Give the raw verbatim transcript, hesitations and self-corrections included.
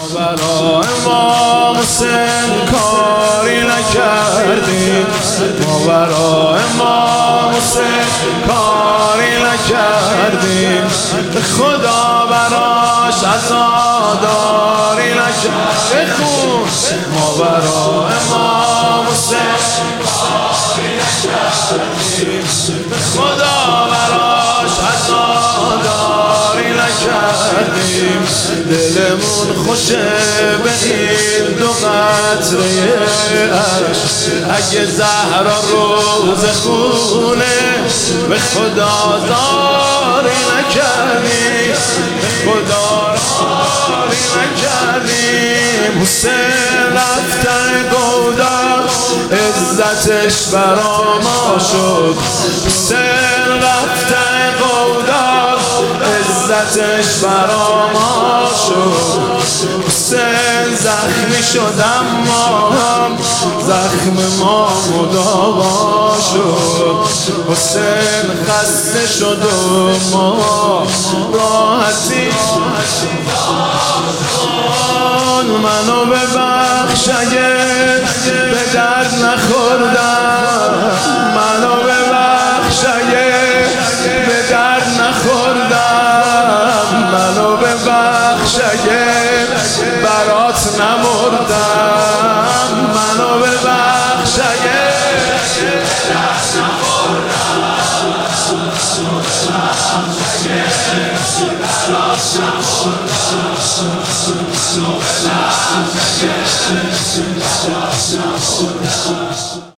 برای امام حسین کاری نکردیم، ما برای امام حسین کاری نکردیم، به خدا براش عزاداری نکردیم. ما برای امام حسین کاری نکردیم، به خدا براش عزاداری نکردیم. دلمون خوشه به این دو قطره عشق، اگه زهرا روز خونه به خدا داری نکردیم، به خدا داری نکردیم. حسین رفتن گودر عزتش برا ما شد، حسین رفتن گودر عزتش برا ما شد. حسین زخمی شد اما هم زخم ما مداوا شد. حسین خسته شد و ما راحتی. منو ببخش اگه به درد نخوردم، منو ببخش اگه به درد نخوردم، منو ببخش اگه برات نمردم، منو ببخش اگه به درد نخوردم، منو ببخش اگه برات نمردم.